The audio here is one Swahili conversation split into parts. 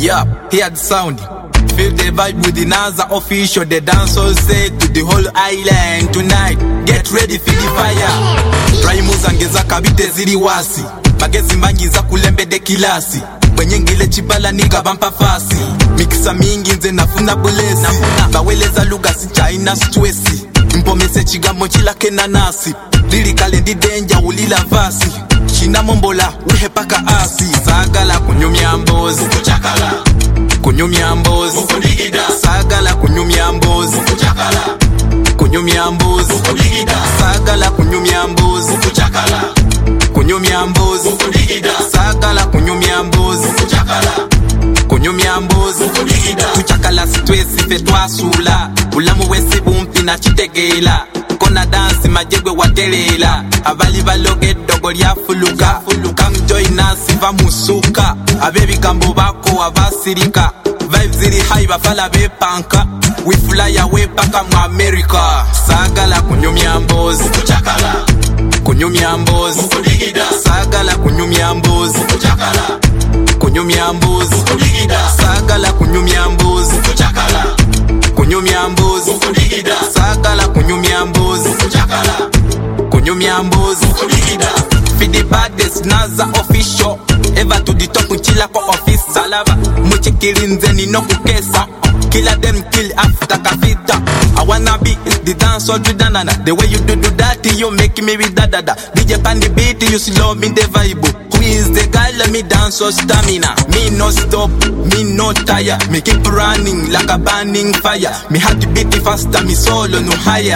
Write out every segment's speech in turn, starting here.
Yeah, hear the sound. Feel the vibe with the Naza official. The dancehall say to the whole island tonight. Get ready for the fire. Raimu zangeza kabite ziri wasi. Magezi mangiza kulembede kilasi. Kwenye ngile chibala niga bampa fasi. Mikisa mingi nze nafuna bulesi. Baweleza lugha si China stwesi. Mpomese chigamo chila kenanasi. Lirikale ndi denja ulila vasi. China mombola uhepaka asi. Sagala kunyumya mbozi kuchakala. Kunyumya mbozi kuligida. Sagala kunyumya mbozi kuchakala. Kunyumya mbozi kuligida. Sagala kunyumya mbozi kuchakala. Kunyumya mbozi kuligida. Sagala kunyumya mbozi kuchakala. Kunyumya mbozi kuligida. Kuchakala sitwesi fetwa sula. Ulamu wesi bumpi na chitegela. Kona dansi majegwe watelela. Abali baloge dogo lya fuluka. Come join us iva musuka. Abebi kambo bako abasirika. Vibes ziri high bafala bepanka. We fly away paka mu America. Sagala kunyumya mbozi kuchakala. Kunyumya mbozi kuligida. Sagala kunyumya mbozi kuchakala. Kunyumya mbozi kuligida. Sagala kunyumya mbozi kuchakala. Kunyumya mbozi kuligida. Sagala kunyumya mbozi kuchakala. Kunyumya mbozi kuligida. Feed the baddest Naza official. Ever to the top uchila ko office salava. Muchikilinze ni no kukesa. Killer them kill after kafita. I wanna be the dance all to danana. The way you do that, you make me with da. DJ pan the beat, you slow me the vibe. Who is the guy? Let me dance or stamina. Me no stop, me no tire. Me keep running like a burning fire. Me heart beat faster, me solo no higher.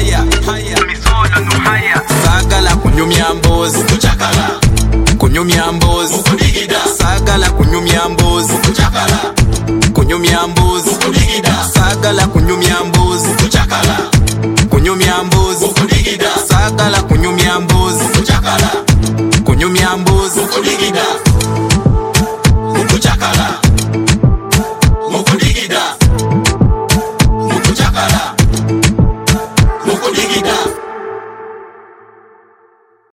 Me solo no higher. Sagala kunyumya mbozi kuchakala. Kunyumya mbozi kuligida. Sagala kunyumya mbozi kuchakala. Kunyumya mbozi kuligida. Sagala kunyumya mbozi kuchakala. Kunyumya mbozi kuligida. Sagala kunyumya mbozi kuchakala. Kunyumya mbozi kuligida.